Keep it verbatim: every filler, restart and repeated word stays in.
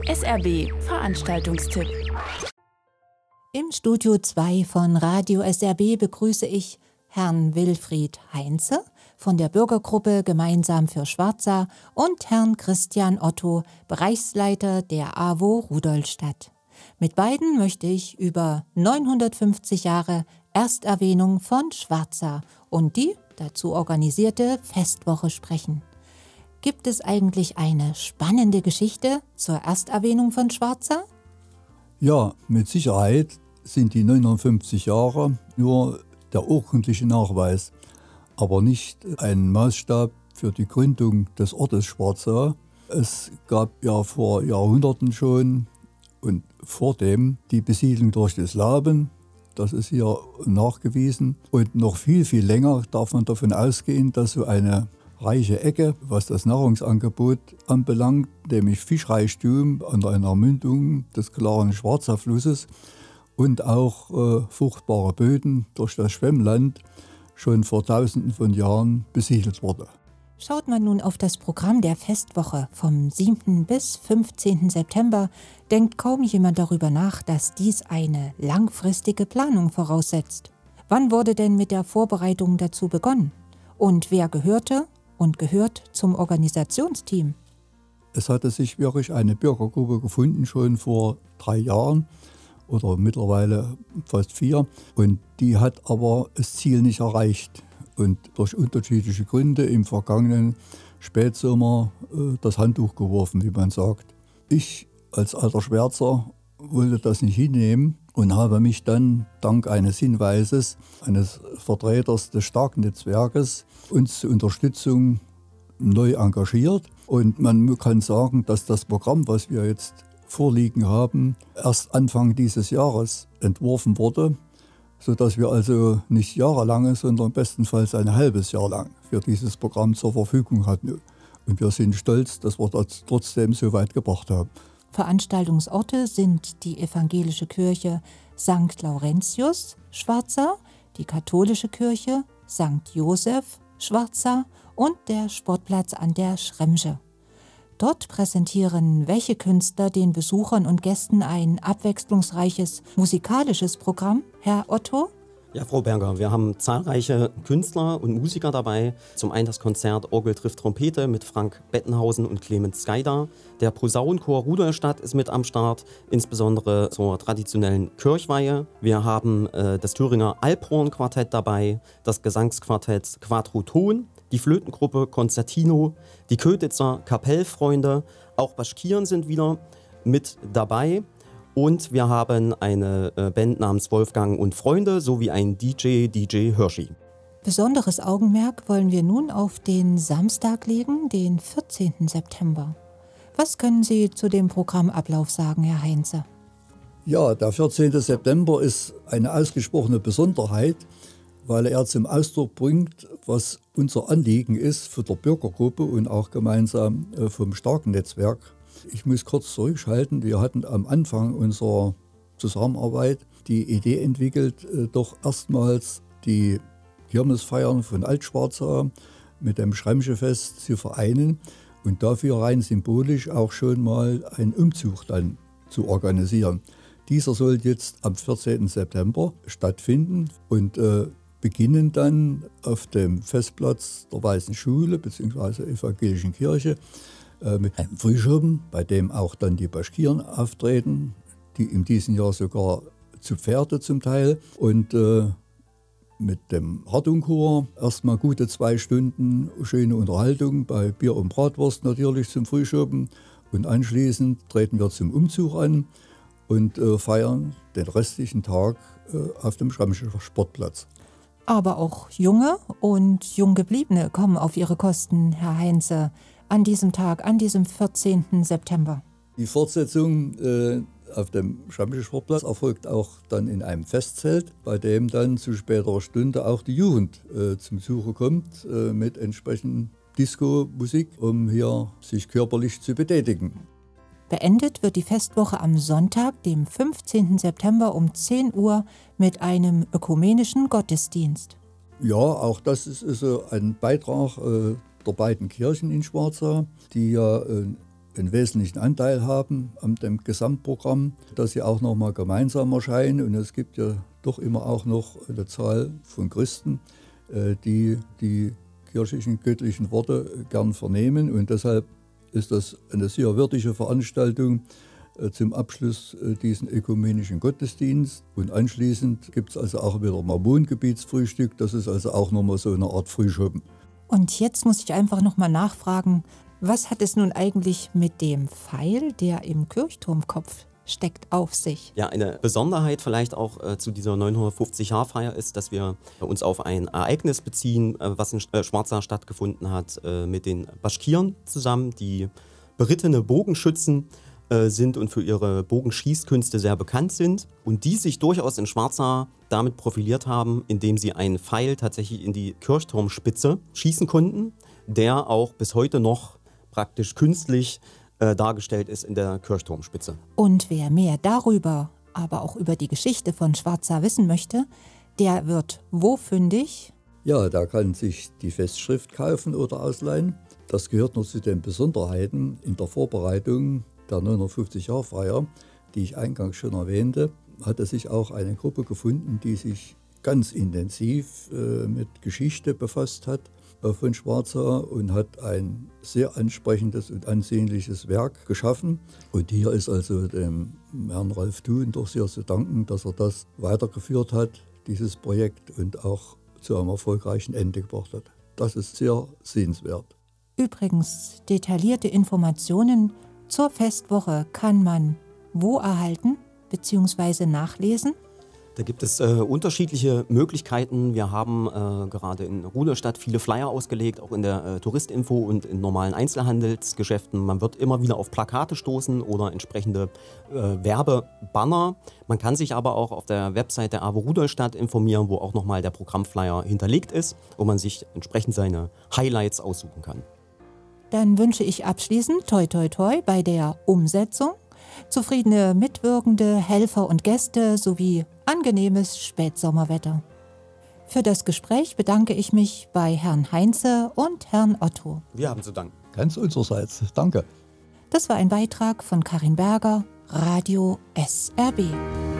S R B Veranstaltungstipp. Im Studio zwei von Radio S R B begrüße ich Herrn Wilfried Heinze von der Bürgergruppe Gemeinsam für Schwarza und Herrn Christian Otto, Bereichsleiter der A W O Rudolstadt. Mit beiden möchte ich über neunhundertfünfzig Jahre Ersterwähnung von Schwarza und die dazu organisierte Festwoche sprechen. Gibt es eigentlich eine spannende Geschichte zur Ersterwähnung von Schwarza? Ja, mit Sicherheit sind die neunhundertfünfzig Jahre nur der urkundliche Nachweis, aber nicht ein Maßstab für die Gründung des Ortes Schwarza. Es gab ja vor Jahrhunderten schon und vor dem die Besiedlung durch die Slawen, das ist hier nachgewiesen. Und noch viel, viel länger darf man davon ausgehen, dass so eine reiche Ecke, was das Nahrungsangebot anbelangt, nämlich Fischreichtum an einer Mündung des klaren Schwarzer Flusses und auch äh, fruchtbare Böden durch das Schwemmland, schon vor Tausenden von Jahren besiedelt wurde. Schaut man nun auf das Programm der Festwoche vom siebten bis fünfzehnten September, denkt kaum jemand darüber nach, dass dies eine langfristige Planung voraussetzt. Wann wurde denn mit der Vorbereitung dazu begonnen? Und wer gehörte und gehört zum Organisationsteam? Es hatte sich wirklich eine Bürgergruppe gefunden, schon vor drei Jahren oder mittlerweile fast vier. Und die hat aber das Ziel nicht erreicht und durch unterschiedliche Gründe im vergangenen Spätsommer äh, das Handtuch geworfen, wie man sagt. Ich als alter Schwärzer wollte das nicht hinnehmen und habe mich dann dank eines Hinweises eines Vertreters des Stark-Netzwerkes uns zur Unterstützung neu engagiert. Und man kann sagen, dass das Programm, was wir jetzt vorliegen haben, erst Anfang dieses Jahres entworfen wurde, sodass wir also nicht jahrelang, sondern bestenfalls ein halbes Jahr lang für dieses Programm zur Verfügung hatten. Und wir sind stolz, dass wir das trotzdem so weit gebracht haben. Veranstaltungsorte sind die evangelische Kirche Sankt Laurentius, Schwarza, die katholische Kirche Sankt Joseph, Schwarza und der Sportplatz an der Schremsche. Dort präsentieren welche Künstler den Besuchern und Gästen ein abwechslungsreiches musikalisches Programm, Herr Otto? Ja, Frau Berger, wir haben zahlreiche Künstler und Musiker dabei. Zum einen das Konzert Orgel trifft Trompete mit Frank Bettenhausen und Clemens Skaider. Der Posaunenchor Rudolstadt ist mit am Start, insbesondere zur traditionellen Kirchweihe. Wir haben äh, das Thüringer Alphorn-Quartett dabei, das Gesangsquartett Quadroton, die Flötengruppe Concertino, die Kötitzer Kapellfreunde, auch Baschkiren sind wieder mit dabei. Und wir haben eine Band namens Wolfgang und Freunde sowie ein D J, D J Hirschi. Besonderes Augenmerk wollen wir nun auf den Samstag legen, den vierzehnten September. Was können Sie zu dem Programmablauf sagen, Herr Heinze? Ja, der vierzehnte September ist eine ausgesprochene Besonderheit, weil er zum Ausdruck bringt, was unser Anliegen ist für die Bürgergruppe und auch gemeinsam vom starken Netzwerk. Ich muss kurz zurückschalten. Wir hatten am Anfang unserer Zusammenarbeit die Idee entwickelt, doch erstmals die Kirmesfeiern von Altschwarza mit dem Schremschefest zu vereinen und dafür rein symbolisch auch schon mal einen Umzug dann zu organisieren. Dieser soll jetzt am vierzehnten September stattfinden und äh, beginnen dann auf dem Festplatz der Weißen Schule bzw. Evangelischen Kirche mit einem Frühschoppen, bei dem auch dann die Baschkiren auftreten, die in diesem Jahr sogar zu Pferde zum Teil. Und äh, mit dem Hartungchor erstmal gute zwei Stunden schöne Unterhaltung bei Bier und Bratwurst natürlich zum Frühschoppen. Und anschließend treten wir zum Umzug an und äh, feiern den restlichen Tag äh, auf dem Schremscher Sportplatz. Aber auch Junge und Junggebliebene kommen auf ihre Kosten, Herr Heinze, an diesem Tag, an diesem vierzehnten September. Die Fortsetzung äh, auf dem Schremscher Sportplatz erfolgt auch dann in einem Festzelt, bei dem dann zu späterer Stunde auch die Jugend äh, zum Zuge kommt äh, mit entsprechend Disco-Musik, um hier sich körperlich zu betätigen. Beendet wird die Festwoche am Sonntag, dem fünfzehnten September um zehn Uhr mit einem ökumenischen Gottesdienst. Ja, auch das ist, ist ein Beitrag äh, der beiden Kirchen in Schwarza, die ja äh, einen wesentlichen Anteil haben an dem Gesamtprogramm, dass sie auch noch mal gemeinsam erscheinen. Und es gibt ja doch immer auch noch eine Zahl von Christen, die die kirchlichen, göttlichen Worte gern vernehmen. Und deshalb ist das eine sehr würdige Veranstaltung zum Abschluss diesen ökumenischen Gottesdienst. Und anschließend gibt es also auch wieder Mormongebietsfrühstück. Das ist also auch nochmal so eine Art Frühschoppen. Und jetzt muss ich einfach nochmal nachfragen, was hat es nun eigentlich mit dem Pfeil, der im Kirchturmkopf steckt, auf sich? Ja, eine Besonderheit vielleicht auch äh, zu dieser neunhundertfünfzig-Jahr-Feier ist, dass wir uns auf ein Ereignis beziehen, äh, was in äh, Schwarzach stattgefunden hat, äh, mit den Baschkiren zusammen, die berittene Bogenschützen äh, sind und für ihre Bogenschießkünste sehr bekannt sind und die sich durchaus in Schwarzach damit profiliert haben, indem sie einen Pfeil tatsächlich in die Kirchturmspitze schießen konnten, der auch bis heute noch praktisch künstlich äh, dargestellt ist in der Kirchturmspitze. Und wer mehr darüber, aber auch über die Geschichte von Schwarzach wissen möchte, der wird wo fündig? Ja, da kann sich die Festschrift kaufen oder ausleihen. Das gehört noch zu den Besonderheiten in der Vorbereitung der neunhundertfünfzig-Jahr-Feier, die ich eingangs schon erwähnte. Hatte sich auch eine Gruppe gefunden, die sich ganz intensiv äh, mit Geschichte befasst hat von Schwarzach und hat ein sehr ansprechendes und ansehnliches Werk geschaffen. Und hier ist also dem Herrn Ralf Thun doch sehr zu danken, dass er das weitergeführt hat, dieses Projekt, und auch zu einem erfolgreichen Ende gebracht hat. Das ist sehr sehenswert. Übrigens, detaillierte Informationen zur Festwoche kann man wo erhalten bzw. nachlesen? Da gibt es äh, unterschiedliche Möglichkeiten. Wir haben äh, gerade in Rudolstadt viele Flyer ausgelegt, auch in der äh, Touristinfo und in normalen Einzelhandelsgeschäften. Man wird immer wieder auf Plakate stoßen oder entsprechende äh, Werbebanner. Man kann sich aber auch auf der Website der A W O Rudolstadt informieren, wo auch nochmal der Programmflyer hinterlegt ist, wo man sich entsprechend seine Highlights aussuchen kann. Dann wünsche ich abschließend toi toi toi bei der Umsetzung, zufriedene Mitwirkende, Helfer und Gäste sowie angenehmes Spätsommerwetter. Für das Gespräch bedanke ich mich bei Herrn Heinze und Herrn Otto. Wir haben zu danken. Ganz unsererseits. Danke. Das war ein Beitrag von Karin Berger, Radio S R B.